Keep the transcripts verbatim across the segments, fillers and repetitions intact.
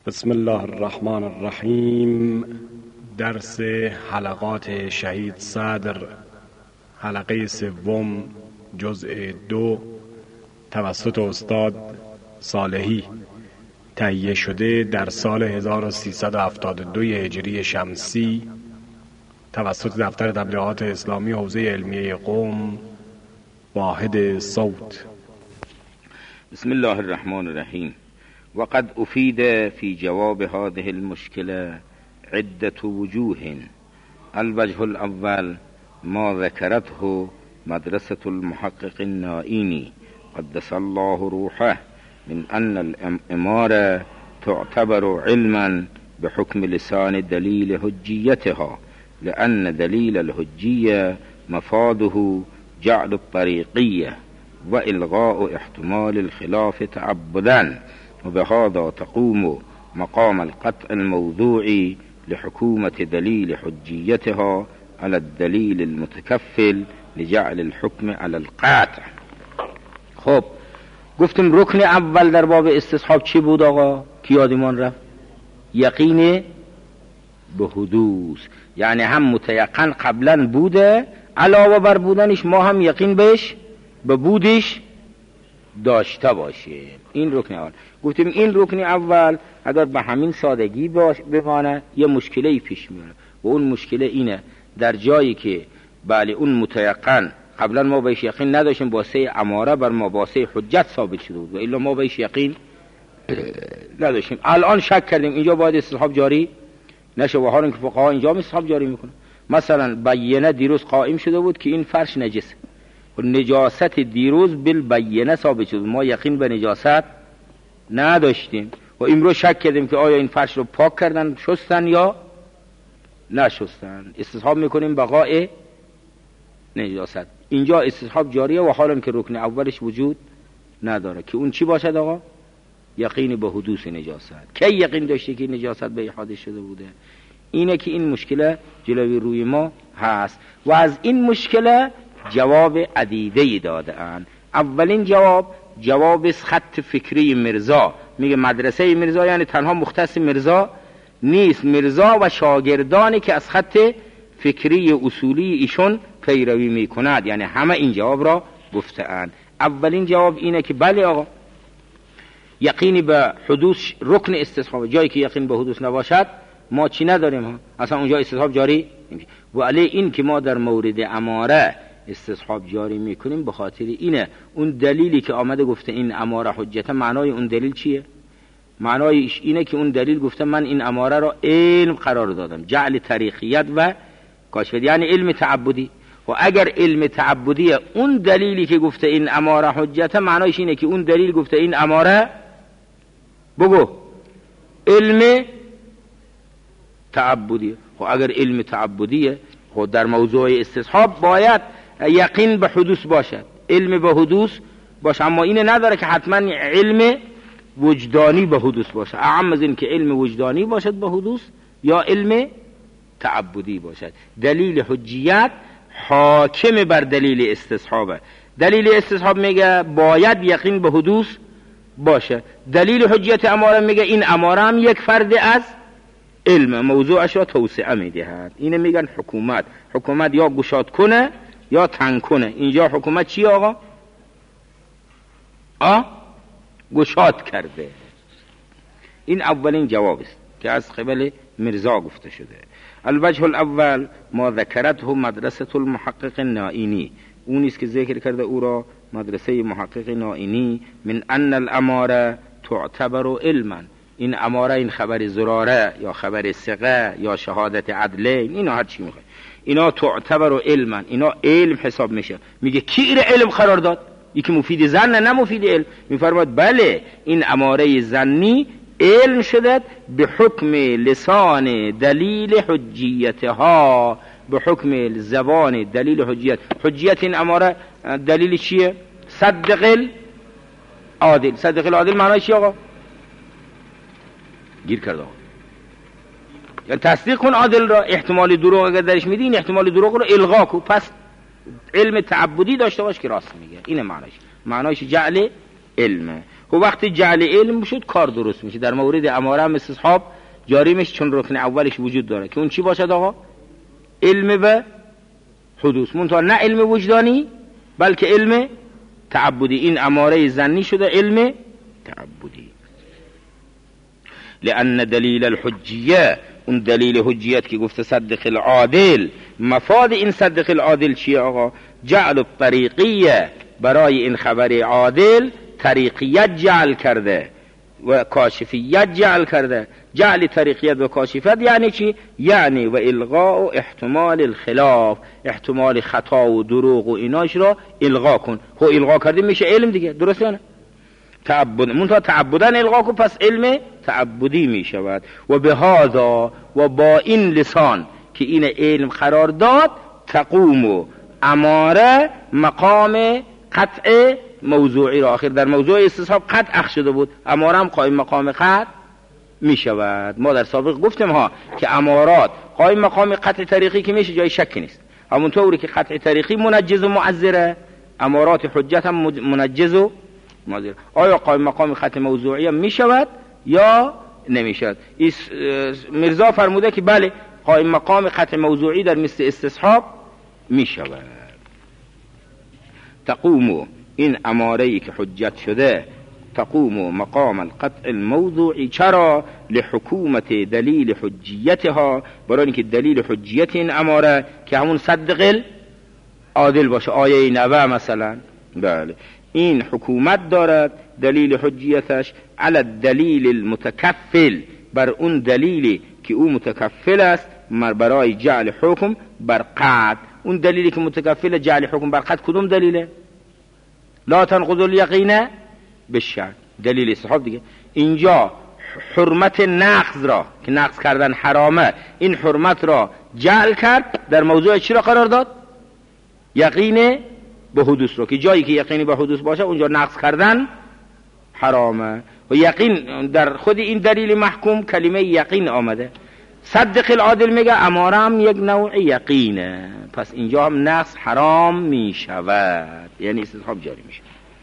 بسم الله الرحمن الرحیم. درس حلقات شهید صدر، حلقه سوم، جزء دو، توسط استاد صالحی تهیه شده در سال هزار و سیصد و هفتاد و دو هجری شمسی توسط دفتر تبلیغات اسلامی حوزه علمیه قم، واحد صوت. بسم الله الرحمن الرحیم. وقد أفيد في جواب هذه المشكلة عدة وجوه. الوجه الأول ما ذكرته مدرسة المحقق النائيني قدس الله روحه من أن الإمارة تعتبر علما بحكم لسان دليل حجيتها، لأن دليل الحجية مفاده جعل الطريقية وإلغاء احتمال الخلاف تعبدا، وبهذا تقوم مقام القطع الموضوعي لحكومة دليل حجيتها على الدليل المتكفل لجعل الحكم على القطع. خب گفتیم رکن اول در باب استصحاب چی بود آقا؟ کی یادمان رفت؟ یقین به حدوث، یعنی هم متیقن قبلا بوده، علاوه بر بودنش ما هم یقین بهش به بودش داشته باشه. این رکن اول. گفتیم این رکن اول اگر به همین سادگی بمانه یه مشکلی پیش میاره و اون مشکل اینه در جایی که بله اون متیقن قبلا ما بهش یقین نداشتیم، واسه اماره بر ما واسه حجت ثابت شده بود و الا ما بهش یقین نداشتیم، الان شک کردیم اینجا باید استصحاب جاری نشه و حالا که فقها اینجا استصحاب جاری میکنه. مثلا بیینه دیروز قائم شده بود که این فرش نجسه، نجاست دیروز بالبینه ثابت شد، ما یقین به نجاست نداشتیم و امروز شک کردیم که آیا این فرش رو پاک کردن شستن یا نشستن، استصحاب میکنیم بقای نجاست. اینجا استصحاب جاریه و حالا که رکن اولش وجود نداره که اون چی باشد آقا؟ یقین به حدوث نجاست. کی یقین داشته که نجاست به حادث شده بوده؟ اینه که این مشکل جلوی روی ما هست و از این مشکل جواب عدیده‌ای داده اند. اولین جواب جواب خط فکری مرزا، میگه مدرسه مرزا یعنی تنها مختص مرزا نیست، مرزا و شاگردانی که از خط فکری اصولی ایشون پیروی میکند، یعنی همه این جواب را گفته اند. اولین جواب اینه که بله آقا یقینی به حدوث رکن استصحاب، جایی که یقین به حدوث نباشد ما چی نداریم ها؟ اصلا اونجا استصحاب جاری و علی این که ما در مورد اماره استصحاب جاری میکنیم به خاطر اینه اون دلیلی که آمده گفته این اماره حجته، معنای اون دلیل چیه؟ معنایش اینه که اون دلیل گفته من این اماره را علم قرار دادم، جعل طریقیت و کاشفیت، یعنی علم تعبدی. و اگر علم تعبدی اون دلیلی که گفته این اماره حجته، معنایش اینه که اون دلیل گفته این اماره بگو علم تعبدیه. و اگر علم تعبدیه خود در موضوع استصحاب باید یقین به حدوث باشد، علم به حدوث باشه، اما اینه نداره که حتما علم وجدانی به حدوث باشه، اعم از این که علم وجدانی باشد به حدوث یا علم تعبدی باشد. دلیل حجیت حاکم بر دلیل استصحابه. دلیل استصحاب میگه باید یقین به حدوث باشه، دلیل حجیت اماره میگه این اماره هم یک فرد از علم، موضوعش را توسعه میدهد. اینه میگن حکومت. حکومت یا گشاد کنه یا تنگ کنه. اینجا حکومت چی آقا؟ آ گشاد کرده. این اولین جواب است که از قبل مرزا گفته شده. الوجه الاول ما ذکرته مدرسة المحقق النائینی، اون است که ذکر کرده او را مدرسه محقق نائینی، من ان الاماره تعتبر علما. این اماره این خبر زراره یا خبر ثقه یا شهادت عدلین، اینا هر چی میخواد، اینا تعتبر علما، اینا علم حساب میشه. میگه کی این علم قرار داد؟ یکی مفید ظن نه مفید علم. میفرماد بله این اماره ظنی علم شده به حکم لسان دلیل حجیتها، به حکم زبان دلیل حجیت. حجیت این اماره دلیل چیه؟ صدق العادل. صدق العادل معنی چی آقا؟ گیر کرده آقا، یعنی تصدیق کن عادل را، احتمال دروغ اگر درش میدی این احتمال دروغ رو الغا کن، پس علم تعبدی داشته باش که راست میگه. اینه معنیش. معنیش جعل علمه. و وقتی جعل علم شد کار درست میشه. در مورد اماره هم استصحاب جاری میشه، چون رکن اولش وجود داره که اون چی باشد آقا؟ علم و حدوث. منتها نه علم وجدانی بلکه علم تعبدی. این اماره ظنی شده علم تعبدی. لأن دلیل الحجیه، اون دلیل حجیت که گفته صدق العادل، مفاد این صدق العادل چیه آقا؟ جعل الطریقیه، برای این خبر عادل طریقیت جعل کرده و کاشفیت جعل کرده. جعل طریقیت و کاشفیت یعنی چی؟ یعنی و الغاء و احتمال الخلاف، احتمال خطا و دروغ و ایناش را الغا کن. خب الغا کردیم میشه علم دیگه، درست یا نه؟ تعبد، منتها تعبدن الغا کن، پس علم تعبدی میشود. و به هذا و با این لسان که این علم قرار داد، تقوم و اماره مقام قطع موضوعی را. آخر در موضوع استصحاب قطع اخذ شده بود، اماره هم قائم مقام قطع می شود. ما در سابق گفتیم ها که امارات قائم مقام قطع طریقی که میشه جای شکی نیست. همونطوری که قطع طریقی منجز و معذره، امارات حجت هم منجز و معذره. آیا قائم مقام قطع موضوعی هم می شود یا نمی شود؟ مرزا فرموده که بله قائم مقام قطع موضوعی در مثل استصحاب می شود. تقوم، این اماره‌ای که حجت شده، تقوم مقام القطع الموضوعی. چرا؟ لحکومت دلیل حجیتها، برای اینکه دلیل حجیت این اماره که همون صدق عادل باشه، آیه نوه مثلا، بله این حکومت دارد دلیل حجیتش علی الدلیل المتکفل، بر اون دلیلی که او متکفل است برای جعل حکم بر قطع. اون دلیلی که متکفل جعل حکم بر قطع کدوم دلیله؟ لا تنقض الیقین بالشک، دلیل استصحاب دیگه. اینجا حرمت نقض را که نقض کردن حرامه، این حرمت را جعل کرد، در موضوع چی را قرار داد؟ یقین به حدوث رو، که جایی که یقینی به حدوث باشه اونجا نقض کردن حرامه. و یقین در خود این دلیل محکوم کلمه یقین آمده. صدق العادل میگه اماره هم یک نوع یقینه، پس اینجا هم نقض حرام میشود، یعنی استصحاب جاری میشه.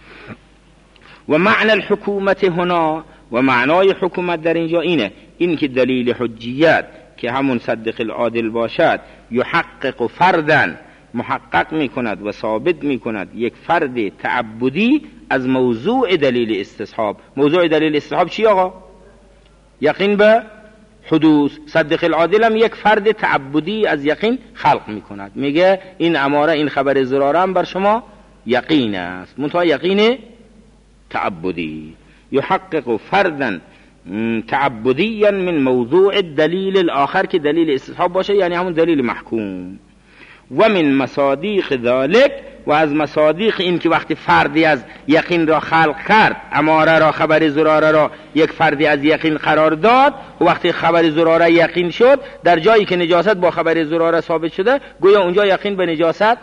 و معنی الحکومت هنا، و معنای حکومت در اینجا اینه، این که دلیل حجیت که همون صدق العادل باشد، یحقق فردن، محقق میکند و ثابت میکند یک فرد تعبدی از موضوع دلیل استصحاب. موضوع دلیل استصحاب چی آقا؟ یقین به حدوث. صدق العادل هم یک فرد تعبدی از یقین خلق میکند، میگه این اماره، این خبر ضراره هم بر شما یقین است، منتها یقین تعبدی. یحقق فردن تعبدیا من موضوع دلیل الاخر، که دلیل استصحاب باشه یعنی همون دلیل محکوم. و من مصادیق ذالک، و از مصادیق این که وقتی فردی از یقین را خلق کرد، اماره را، خبر ضراره را یک فردی از یقین قرار داد، و وقتی خبر ضراره یقین شد، در جایی که نجاست با خبر ضراره ثابت شده، گویا اونجا یقین به نجاست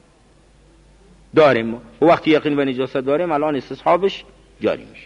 داریم. و وقتی یقین به نجاست داریم الان استصحابش جاری میشه.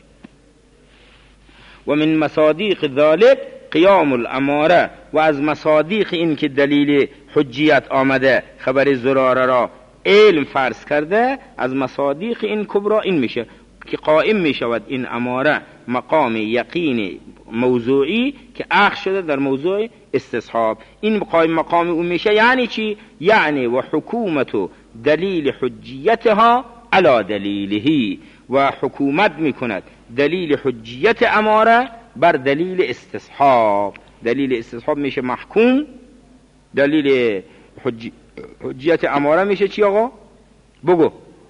و من مصادیق ذالک قیام الاماره، و از مصادیق این که دلیل حجیت آمده خبر ضراره را علم فرض کرده، از مصادیق این کبرا این میشه که قائم میشود این اماره مقام یقین موضوعی که اخذ شده در موضوع استصحاب. این قائم مقام اون میشه یعنی چی؟ یعنی و حکومت دلیل حجیتها علی دلیلهی، و حکومت میکند دلیل حجیت اماره بر دلیل استصحاب. دلیل استصحاب میشه محکوم، دلیل حج... حجیت اماره میشه چی آقا؟ بگو.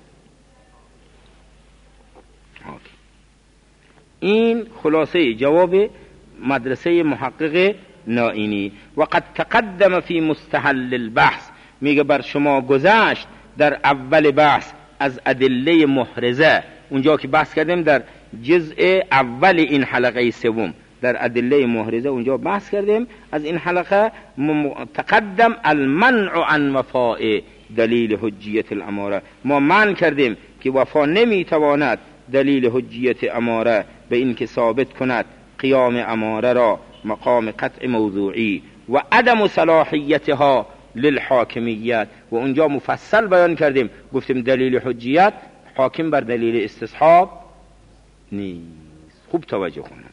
این خلاصه جواب مدرسه محقق نائینی. و قد تقدم فی مستحل البحث، میگه بر شما گذشت در اول بحث از ادله محرزه، اونجا که بحث کردیم در جزء اول این حلقه سوم، در ادله محرزه اونجا بحث کردیم. از این حلقه تقدم المنع عن وفاء دلیل حجیت الاماره، ما منع کردیم که وفا نمیتواند دلیل حجیت اماره به این که ثابت کند قیام اماره را مقام قطع موضوعی و عدم صلاحیتها للحاکمیت. و اونجا مفصل بیان کردیم، گفتیم دلیل حجیت حاکم بر دلیل استصحاب نیست. خوب توجه کنن.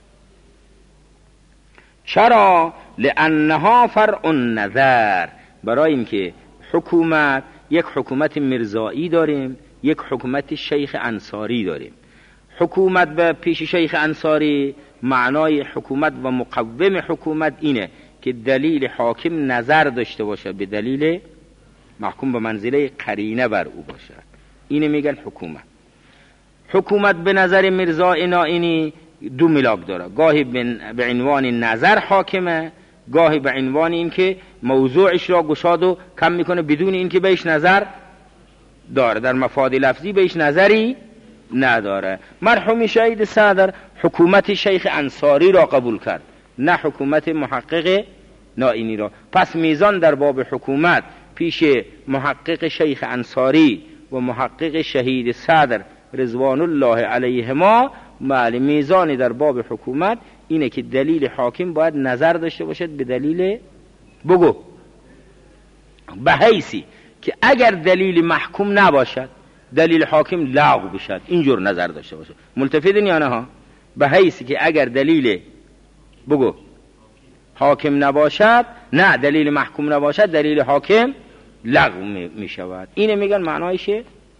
چرا؟ لانها فرع النظر، برای اینکه حکومت، یک حکومت مرزایی داریم، یک حکومت شیخ انصاری داریم. حکومت به پیش شیخ انصاری معنای حکومت و مقوم حکومت اینه که دلیل حاکم نظر داشته باشه، به دلیل محکوم به منزله قرینه بر او باشه. اینه میگن حکومت. حکومت به نظر مرزا نائینی دو ملاک داره، گاهی به عنوان نظر حاکمه، گاهی به عنوان این که موضوعش را گشاد و کم میکنه بدون این که بهش نظر داره، در مفاد لفظی بهش نظری نداره. مرحوم شهید صدر حکومت شیخ انصاری را قبول کرد، نه حکومت محقق نائینی را. پس میزان در باب حکومت پیش محقق شیخ انصاری و محقق شهید صدر رضوان الله علیهما، بله، میزان در باب حکومت اینه که دلیل حاکم باید نظر داشته باشد به دلیل بگو به حیثی که اگر دلیل محکوم نباشد دلیل حاکم لغو بشد، اینجور نظر داشته باشد. ملتفتین یا نه ها؟ به حیثی که اگر دلیل بگو حاکم نباشد، نه دلیل محکوم نباشد، دلیل حاکم لغو می شود. اینه میگن معنایش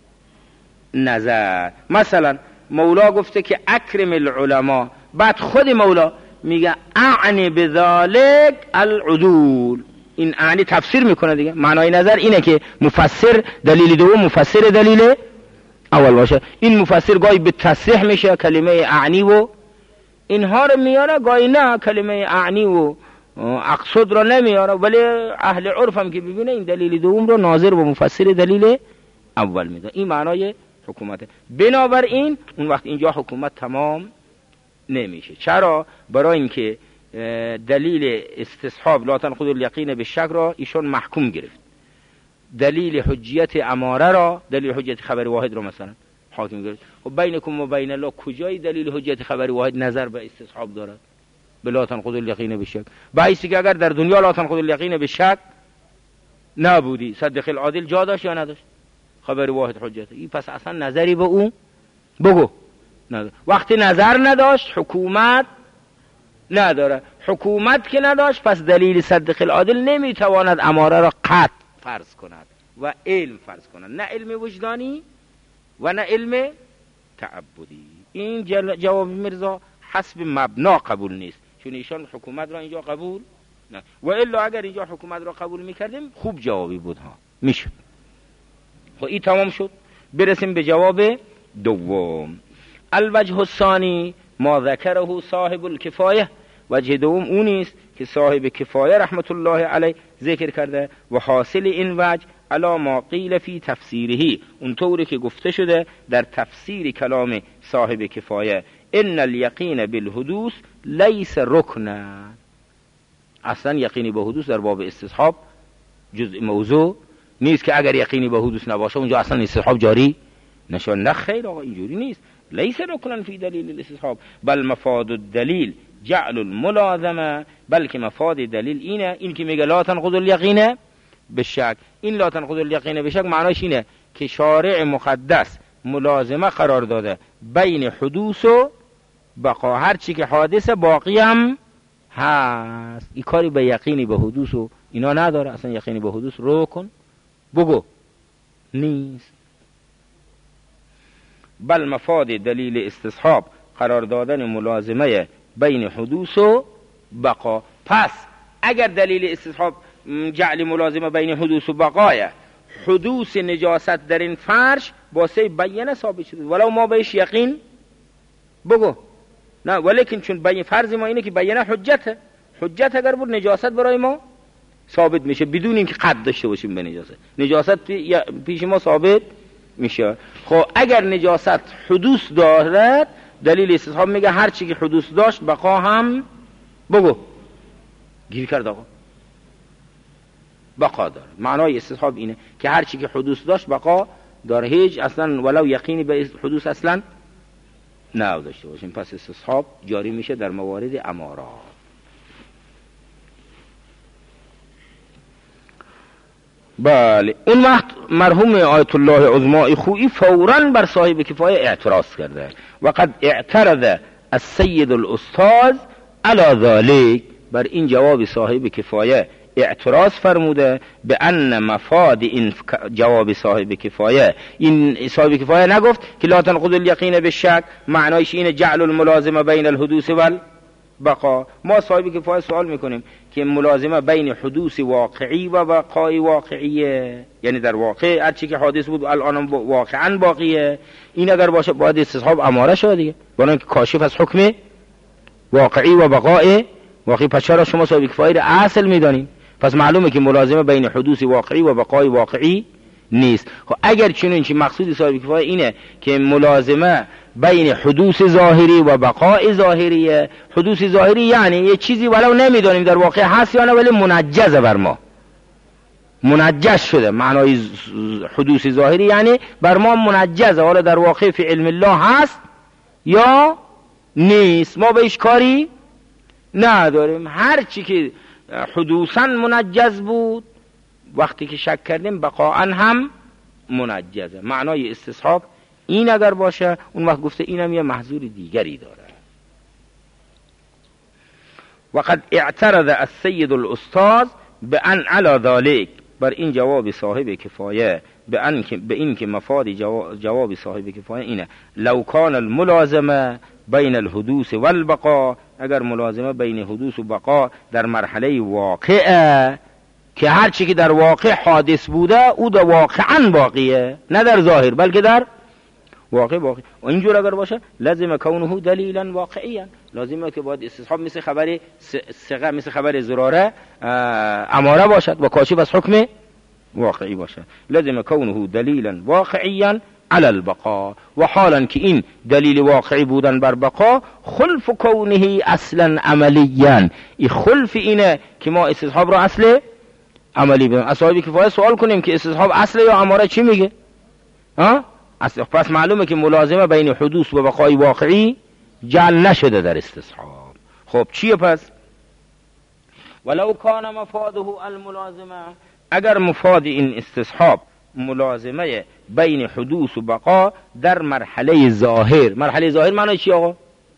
نظر. مثلا مولا گفته که اکرم العلماء، بعد خود مولا میگه اعنی بذالک العدول. این اعنی تفسیر میکنه دیگه. معنای نظر اینه که مفسر دلیل دوم مفسر دلیل اول باشه. این مفسر گاهی به تصریح میشه کلمه اعنی و اینها رو میاره، گاهی نه کلمه اعنی و اقصد رو نمیاره، ولی اهل عرف هم که ببینه این دلیل دوم رو ناظر و مفسر دلیل اول میده. این معنای حکومته. بنابراین اون وقت اینجا حکومت تمام نمیشه. چرا؟ برای اینکه دلیل استصحاب لا تنقض الیقین بالشک را ایشون محکوم گرفت، دلیل حجیت اماره را، دلیل حجیت خبر واحد را مثلا حاکم گرفت. خب بینکم و بین الله کجای دلیل حجیت خبر واحد نظر به استصحاب دارد؟ به لا تنقض الیقین بالشک. بایستی که اگر در دنیا لا تنقض الیقین بالشک نبودی، صدق العادل جا داشت یا نداشت؟ خبر واحد حجت. این پس اصلا نظری به اون بگو نداره. وقتی نظر نداشت حکومت نداره. حکومت که نداشت پس دلیل صدق العادل نمیتواند اماره را قطع فرض کند و علم فرض کند، نه علم وجدانی و نه علم تعبدی. این جواب مرزا حسب مبنا قبول نیست، چون ایشان حکومت را اینجا قبول نه. و الا اگر اینجا حکومت را قبول میکردیم خوب جوابی بود ها، میشه. خب این تمام شد. برسیم به جواب دوم. الوجه الثانی ما ذکره صاحب الکفایه. وجه دوم اونیست که صاحب کفایه رحمت الله علیه ذکر کرده و حاصل این وجه علا ما قیل فی تفسیره، اونطوری که گفته شده در تفسیر کلام صاحب کفایه، ان الیقین بالحدوث لیس رکنا. اصلا یقینی به حدوث در باب استصحاب جزء موضوع نیست که اگر یقینی به حدوث نباشه اونجا اصلا استصحاب جاری نشه. نه خیر آقا، اینجوری نیست. لیس رکنا فی دلیل الاستصحاب بل مفاد الدلیل جعل الملازمه، بلکه مفاد دلیل اینه، این که میگه لا تنقض الیقین بالشک. این لا تنقض الیقین بالشک معناش اینه که شارع مقدس ملازمه قرار داده بین حدوث و بقا، هر چی که حادث باقی هم هست. این کاری به یقینی به حدوث و اینا نداره. اصلا یقینی به حدوث رو کن بگو نیست. بل مفاد دلیل استصحاب قرار دادن ملازمه بین حدوث و بقا. پس اگر دلیل استصحاب جعل ملازمه بین حدوث و بقای، حدوث نجاست در این فرش با سه بیانه ثابت شده ولو ما بهش یقین بگو نه، ولیکن چون بیان فرض ما اینه که بیانه حجته، حجت اگر بود نجاست برای ما ثابت میشه بدون اینکه قد داشته باشیم به نجاست. نجاست پیش ما ثابت میشه. خب اگر نجاست حدوث دارد دلیل استصحاب میگه هر چی که حدوث داشت بقا هم بگو گیر کرد آقا بقا داره. معنای استصحاب اینه که هر چی که حدوث داشت بقا داره، هیچ اصلا ولو یقینی به حدوث اصلا نه داشته باشیم. پس استصحاب جاری میشه در موارد امارات. بله. اون وقت مرحوم آیت الله عظمای خویی فوراً بر صاحب کفایه اعتراض کرده. وقد اعترض السید الاستاذ علی ذلك، بر این جواب صاحب کفایه اعتراض فرموده. به ان مفاد این جواب صاحب کفایه، این صاحب کفایه نگفت که لا تنقض الیقین بالشک، معنایش اینه جعل الملازمه بین الحدوث والبقاء. ما صاحب کفایه سوال میکنیم که ملازمه بین حدوث واقعی و بقای واقعیه، یعنی در واقع هر چی که حادث بود الان واقعا باقیه، این اگر باشه باید استصحاب اماره شد دیگه، برای اینکه کاشف از حکم واقعی و بقای واقعی. پس چرا شما صاحب کفایه را اصل میدانیم؟ پس معلومه که ملازمه بین حدوث واقعی و بقای واقعی نیست. خب اگر چنین چه مقصود صاحب کفایه اینه که ملازمه بین حدوث ظاهری و بقای ظاهریه، حدوث ظاهری یعنی یه چیزی ولو نمیدانیم در واقع هست یا نه ولی منجزه بر ما، منجز شده. معنای حدوث ظاهری یعنی بر ما منجزه، حالا در واقع فی علم الله هست یا نیست، ما بهش کاری نداریم. هر چی که حدوثاً منجز بود وقتی که شک کردیم بقاءً هم منجزه. معنای استصحاب این اگر باشه اون وقت گفته اینم یه محظور دیگری داره. وقد اعترض السید الاستاذ بان علی ذلك، بر این جواب صاحب کفایه به ان که به این که مفاد جواب صاحب کفایه اینه لو کان الملازمه بین الحدوث والبقاء، اگر ملازمه بین حدوث و بقا در مرحله واقعه که هر چی که در واقع حادث بوده او در واقعا باقیه، نه در ظاهر بلکه در واقع باقی. و اینجور اگر باشه لازم کونه دلیلا واقعیا، لازمه که باید استصحاب مثل خبر ثقه مثل خبر زراره اماره باشد و کاشف از حکم واقعی باشد. لازم کونه دلیلا واقعیا علی البقاء، و حالا که این دلیل واقعی بودن بر بقا خلف کونه اصلا عملیا، این خلف اینه که ما استصحاب را اصل عملی بدیم. اصحابی کفایه سوال کنیم که استصحاب اصل یا اماره چی میگه؟ ها؟ پس معلومه که ملازمه بین حدوث و بقای واقعی جعل نشده در استصحاب. خب چیه پس؟ ولو کان مفاده الملازمه، اگر مفاد این استصحاب ملازمه بین حدوث و بقا در مرحله ظاهر، مرحله ظاهر معنی چی آقا؟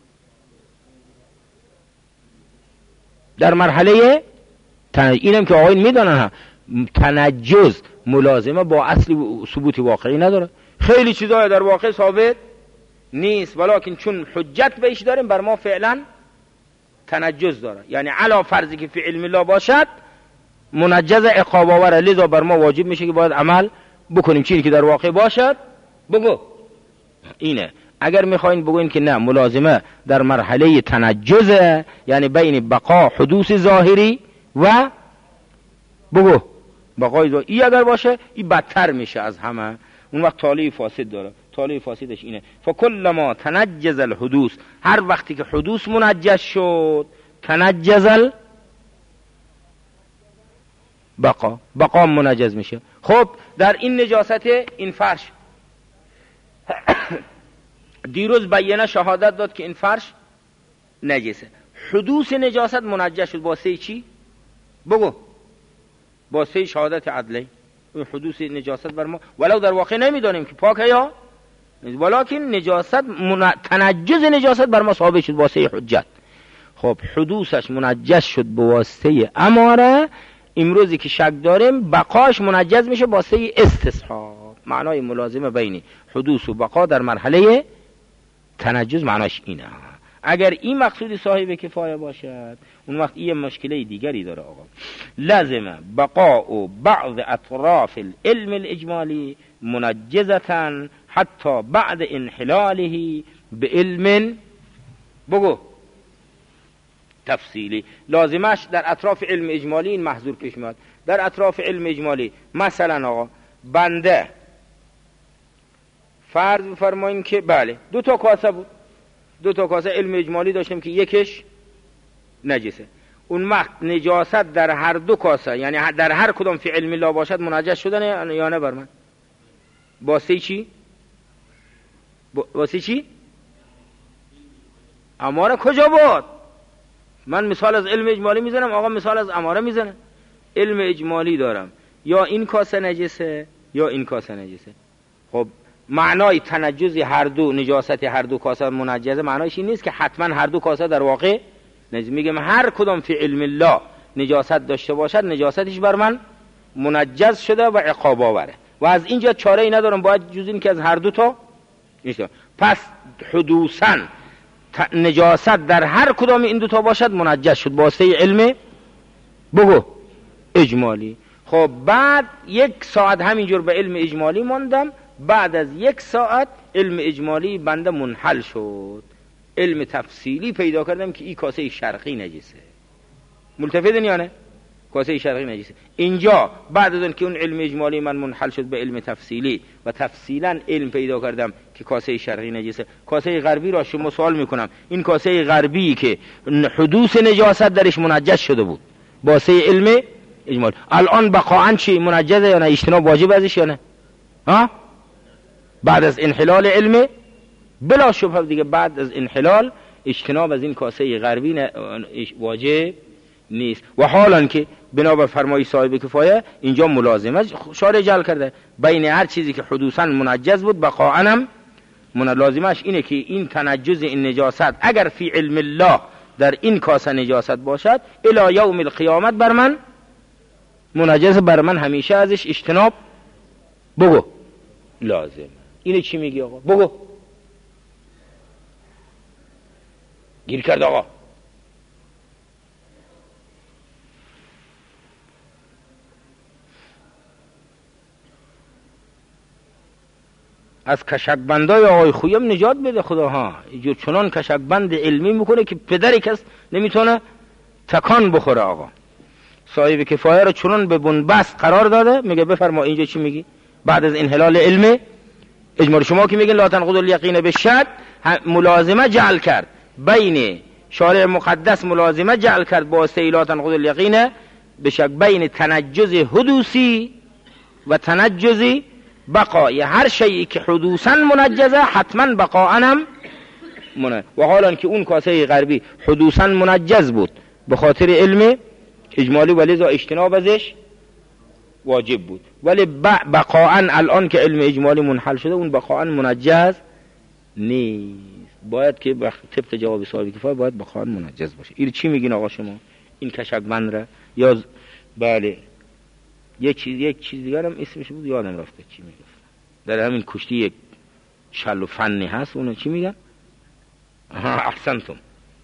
در مرحله تن... اینم که آقایون میدانن ها، تنجز ملازمه با اصل ثبوت واقعی نداره. خیلی چیزای در واقع ثابت نیست ولکن چون حجت بهش داریم بر ما فعلا تنجز داره، یعنی علا فرضی که فی علم الله باشد منجز عقاب آوره، لذا بر ما واجب میشه که باید عمل بکنیم چیزی که در واقع باشد بگو اینه. اگر میخواین بگوین که نه ملازمه در مرحله تنجزه، یعنی بین بقا حدوث ظاهری و بگو بقای ظاهری، ای اگر باشه این بدتر میشه از همه، اون وقت طالع فاسد داره. طالع فاسدش اینه فکل ما تنجز الحدوث، هر وقتی که حدوث منجز شد تنجز بقا، بقا منجز میشه. خب در این نجاست این فرش دیروز بیانه شهادت داد که این فرش نجسه، حدوث نجاست منجز شد با سه چی؟ بگو با سه شهادت عدلی. حدوث نجاست بر ما ولو در واقع نمیدانیم که پاکه یا ولکن نجاست من... تنجز نجاست بر ما ثابت شد با سه حجت. خب حدوثش منجز شد به واسطه اماره، امروزی که شک داریم بقاش منجز میشه با سه استصحاب. معنای ملازمه بین حدوث و بقا در مرحله تنجز معناش اینه. اگر این مقصود صاحب کفایه باشد اون وقت این مشکله دیگری داره آقا. لازمه بقاء بعض اطراف العلم الاجمالی منجزة حتی بعد انحلاله به علم بگو تفصیلی. لازمش در اطراف علم اجمالی این محظور پیش میاد. در اطراف علم اجمالی مثلا آقا بنده فرض بفرماییم که بله دو تا کاسه بود، دو تا کاسه علم اجمالی داشتیم که یکش نجسه، اون وقت نجاست در هر دو کاسه یعنی در هر کدام فی علم الله باشد منجس شدن یا نه بر من؟ با سه چی؟ با سه چی؟ اماره کجا بود؟ من مثال از علم اجمالی میزنم آقا، مثال از اماره میزنم. علم اجمالی دارم یا این کاسه نجسه یا این کاسه نجسه. خب معنای تنجز هر دو، نجاست هر دو کاسه منجزه، معنایش این نیست که حتما هر دو کاسه در واقع نجس. میگم هر کدام فی علم الله نجاست داشته باشد، نجاستش بر من منجز شده و عقاب آوره و از اینجا چاره ای ندارم، باید جز این که از هر دو تا نیست. پس حدوثاً نجاست در هر کدام این دو تا باشد منجز شد با واسطه علم بگو اجمالی. خب بعد یک ساعت همینجور به علم اجمالی ماندم، بعد از یک ساعت علم اجمالی بنده منحل شد، علم تفصیلی پیدا کردم که این کاسه شرقی نجسه. ملتفتن یا نه؟ کاسه شرقی نجسه. اینجا بعد از اون که اون علم اجمالی من منحل شد به علم تفصیلی و تفصیلا علم پیدا کردم که کاسه شرقی نجسه. کاسه غربی را شما سوال میکنم، این کاسه غربی که حدوث نجاست درش منجز شده بود با واسطه علم اجمالی، الان بقاعا چی منجزه یا نه؟ اجتناب واجب ازش یا نه؟ ها؟ بعد از انحلال علم بلا شبهه دیگه، بعد از انحلال اجتناب از این کاسه غربی واجب نیست. و حالا که بنابر فرمای صاحب کفایه اینجا ملازمه شارع جعل کرده بین هر چیزی که حدوثاً منجز بود بقاعاً هم لازمش اینه که این تنجز این نجاست اگر فی علم الله در این کاسه نجاست باشد الی یوم القیامت بر من منجز، بر من همیشه ازش اجتناب بگو لازم. اینه چی میگی آقا؟ بگو. گیر کرد آقا. از کشکبندای آقای خویم نجات بده خدا ها. اینجور چنان کشکبند علمی میکنه که پدری کس نمیتونه تکان بخوره. آقا صاحب کفایه رو چنان به بنبست قرار داده، میگه بفرما اینجا چی میگی بعد از انحلال علم اجمالی. شما که میگین لا تنقض الیقین بالشک، ملازمه جعل کرد بین شارع مقدس، ملازمه جعل کرد با واسطه لا تنقض الیقین بالشک بین تنجز حدوثی و تنجز بقای. هر شیئی که حدوثاً منجزه حتما بقاء هم منجز. و حالا که اون کاسه غربی حدوثاً منجز بود به خاطر علم اجمالی ولی ذا اجتناب ازش واجب بود، ولی بقاء الان که علم اجمالی منحل شده اون بقاء منجز نیست. باید که طبق جواب صاحب کفایه باید بقاء منجز باشه. این چی میگین آقا شما؟ این کشکبند را یا ز... بله یک چیز یک چیز دیگر هم اسمش بود یادم رفته چی میگفت، در همین کشتی یک شل و فنی هست اون چی میگن؟ احسنتم.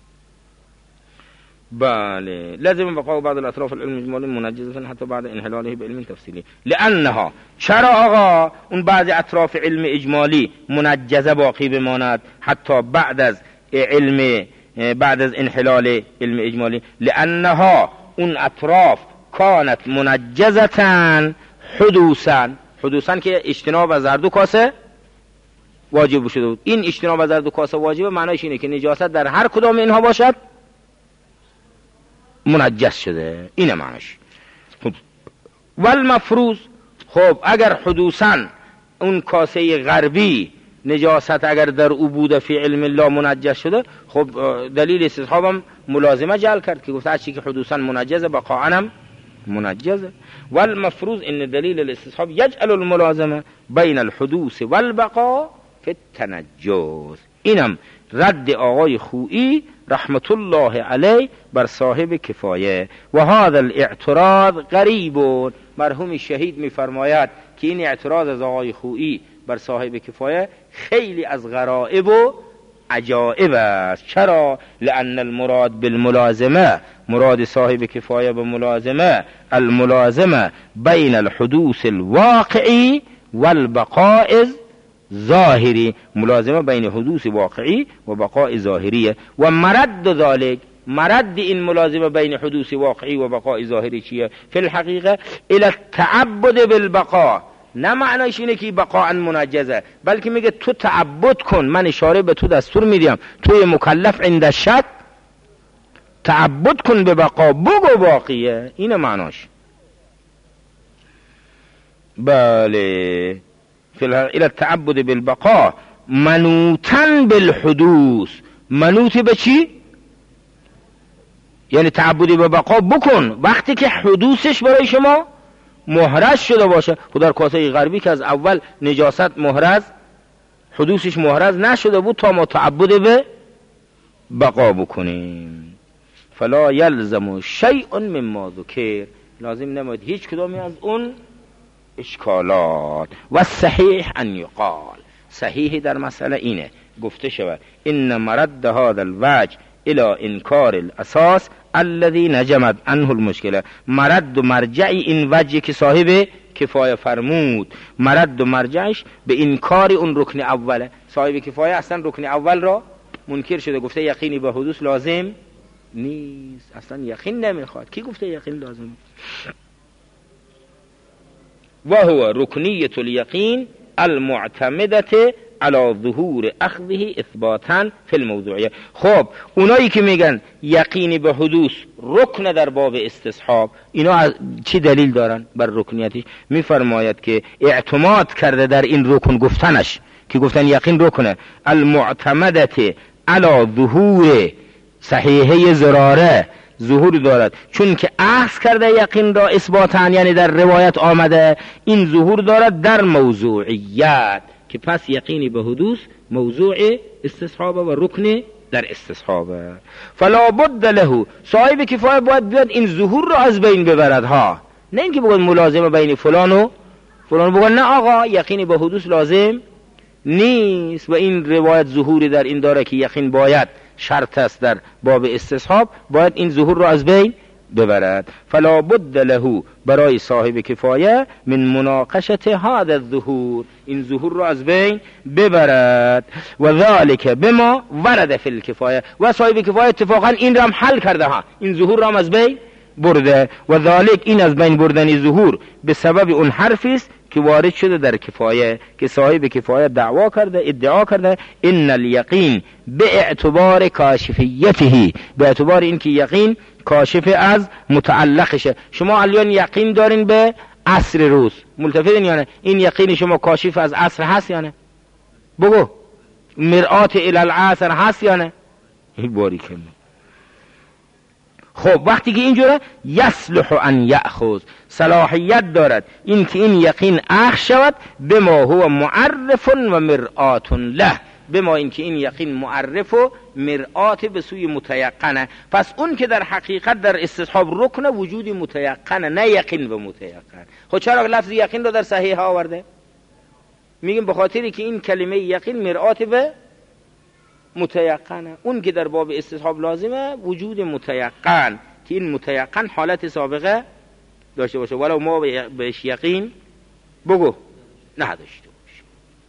بله لازم بقاء بعض الاطراف العلم الاجمالی منجزه حتی بعد انحلاله به علم تفصیلی. لانها چرا آقا اون بعض اطراف علم اجمالی منجزه باقی بماند حتی بعد از علم بعد از انحلال علم اجمالی؟ لانها اون اطراف کانت منجزتن حدوثاً، حدوثاً که اجتناب از هر دو کاسه واجب شده بود. این اجتناب از هر دو کاسه واجبه معنیش اینه که نجاست در هر کدام اینها باشد منجز شده. اینه معنیش. خب والمفروض، خب اگر حدوثاً اون کاسه غربی نجاست اگر در او بوده فی علم الله منجز شده، خب دلیل استصحابم ملازمه جعل کرد که گفت هر چی که حدوثاً منجزه بقاء هم منجزه. والمفروض ان دلیل الاستصحاب یجعل الملازمه بین الحدوث والبقاء فی التنجز. اینم رد آقای خویی رحمت الله علیه بر صاحب کفایه. و هذا الاعتراض غریب، مرحوم شهید میفرماید که این اعتراض از آقای خویی بر صاحب کفایه خیلی از غرائب و عجائب است. چرا؟ لأن المراد بالملازمه، مراد صاحب کفایه به ملازمه الملازمه بین الحدوث الواقعی والبقاء ظاهری، ملازمه بین حدوث واقعی و بقاء ظاهریه. و مرد ذالک، مرد این ملازمه بین حدوث واقعی و بقاء ظاهری چیه؟ فی الحقیقه الى التعبد بالبقاء. نه معنیش اینه که بقاء منجزه، بلکه میگه تو تعبد کن، من اشاره به تو دستور میدیم، توی مکلف عند شک تعبد کن به بقا، بگو باقیه. اینه معناش. بله الى التعبد بالبقاء منوطا بالحدوث. منوط به چی؟ یعنی تعبدی به بقا بکن وقتی که حدوثش برای شما محرز شده باشه. خود در کاسه غربی که از اول نجاست محرز حدوثش محرز نشده بود تا ما تعبد به بقا بکنیم. فلا یلزم شیء مما ذکر، لازم نماید هیچ کدامی از اون اشکالات. و صحیح ان یقال، صحیح در مسئله اینه گفته شود ان مرد هذا الوجه الى انکار الاساس الذي نجمت عنه المشکله. مرد و مرجعی این وجه که صاحب کفایه فرمود، مرد و مرجعش به انکار اون رکن اوله. صاحب کفایه اصلا رکن اول را منکر شده، گفته یقینی به حدوث لازم نیست، اصلا یقین نمیخواد. کی گفته یقین لازم؟ و هو رکنیت الیقین المعتمدت علی ظهور اخذه اثباتا فی الموضوعیه. خب اونایی که میگن یقینی به حدوث رکن در باب استصحاب، اینا از چی دلیل دارن بر رکنیتش؟ میفرماید که اعتماد کرده در این رکن گفتنش که گفتن یقین رکنه، المعتمدت علی ظهور صحیحه ضراره ظهور دارد، چون که اخذ کرده یقین را اثباتا، یعنی در روایت آمده این ظهور دارد در موضوعیت، که پس یقینی به حدوث موضوع استصحاب و رکن در استصحاب. فلا بد له، صاحب کفایه باید بیاد این ظهور را از بین ببرد ها، نه اینکه بگن ملازمه بین فلان و فلان، بگن نه آقا یقینی به حدوث لازم نیست و این روایت ظهوری در این داره که یقین باید شرط است در باب استصحاب، باید این ظهور را از بین ببرد. فلا بد له، برای صاحب کفایه من مناقشت هذا الظهور، این ظهور را از بین ببرد. و ذالک بما ورد فی الکفایه، و صاحب کفایه اتفاقا این را هم حل کرده ها، این ظهور را هم از بین برده. و ذالک، این از بین بردنی ظهور به سبب اون حرفی است که وارد شده در کفایه، که صاحب کفایه دعوا کرده ادعا کرده ان الیقین به اعتبار کاشفیته، به اعتبار اینکه یقین کاشف از متعلقشه. شما الان یقین دارین به عصر روز، ملتفتین یا نه؟ این یقین شما کاشف از عصر هست یا نه؟ بگو مرآت الی العصر هست یا نه؟ این باری که خب وقتی که اینجوره یصلح ان یأخذ، صلاحیت دارد این که این یقین اخذ شود به ما هو معرف و مرآت له، به ما این که این یقین معرف و مرآت به سوی متیقنه. پس اون که در حقیقت در استصحاب رکن وجود متیقنه، نه یقین به متیقن. خب چرا لفظ یقین رو در صحیح آورده؟ میگیم به خاطری که این کلمه یقین مرآت به متیقنه. اون که در باب استصحاب لازمه وجود متیقن، که این متیقن حالت سابقه داشته باشه، ولو ما بهش یقین بگو نداشته باشه.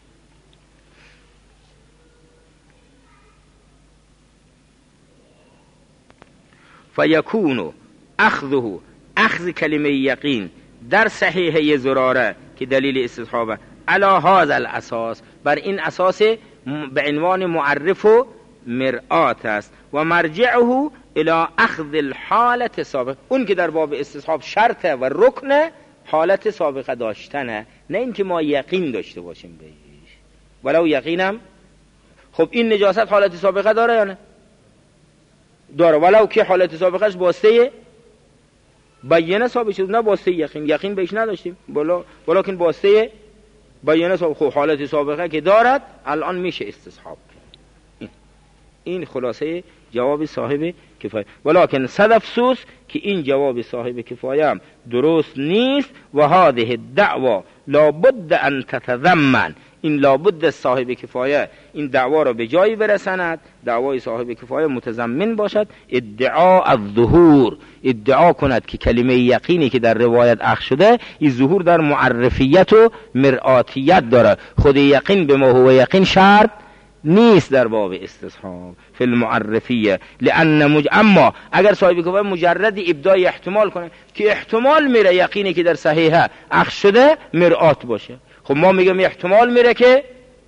فیکون اخذه، اخذ کلمه یقین در صحیحه ضراره که دلیل استصحابه، علی هذا الاساس، بر این اساس به عنوان معرف و مرآت است. و مرجعه الى اخذ الحالت سابق، اون که در باب استصحاب شرطه و رکنه حالت سابقه داشتنه، نه اینکه ما یقین داشته باشیم بهش. ولو یقینم، خب این نجاست حالت سابقه داره یا نه؟ داره، ولو که حالت سابقهش واسطه بیانه ثابت شد، نه واسطه یقین. یقین بهش نداشتیم، بلا ولکن واسطه بیانه ثابت. خب حالت سابقه که دارد الان میشه استصحاب. این, این خلاصه جواب صاحب کفایه. ولکن صد افسوس که این جواب صاحب کفایه هم درست نیست. و هذه الدعوه لابد ان تتضمن، این لابد صاحب کفایه این دعوا را به جایی برساند، دعوای صاحب کفایه متضمن باشد ادعا الظهور، ادعا کند که کلمه یقینی که در روایت اخذ شده این ظهور در معرفیت و مرآتیت داره. خود یقین به ما هو یقین شرط نیست در باب استصحاب فی المعرفیه. لان مج... اما اگر صاحب کفایه مجرد ابدای احتمال کنه که احتمال میره یقینی که در صحیحه اخذ شده مرآت باشه، خب ما میگم احتمال میره که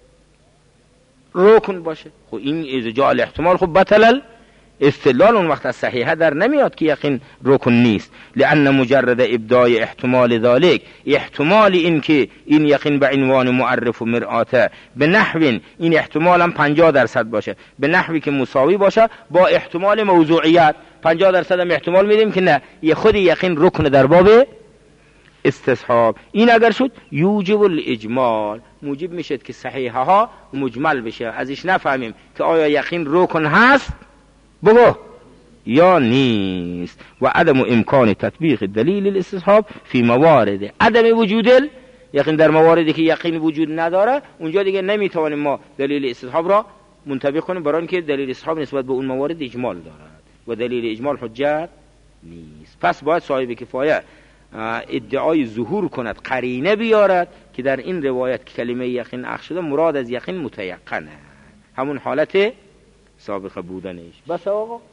رکن باشه. خب این ازجاع الاحتمال خب بطل استدلال اون وقت از صحیحه در نمیاد که یقین رکن نیست. لان مجرد ابدای احتمال ذالک، احتمال این که این یقین به عنوان معرف و مرآته به نحو این احتمال هم پنجاه درصد باشه، به نحوی که مساوی باشه با احتمال موضوعیت. پنجاه درصد هم احتمال میدیم که نه، یه خود یقین رکن در باب استصحاب این اگر شد یوجب الاجمال، موجب میشد که صحیحه ها مجمل بشه، ازش نفهمیم که آیا یقین رکن هست بگو یا نیست. و عدم امکان تطبیق دلیل الاستصحاب فی موارد عدم وجود یقین، در مواردی که یقین وجود نداره اونجا دیگه نمیتوانیم ما دلیل استصحاب را منطبق کنیم، برای اینکه دلیل استصحاب نسبت به اون موارد اجمال دارد و دلیل اجمال حجت نیست. پس باید صاحب کفایه ادعای ظهور کند، قرینه بیارد که در این روایت که کلمه یقین اخذ شده مراد از یقین متیقنه، همون حالت سابقه بودنش. بس آقا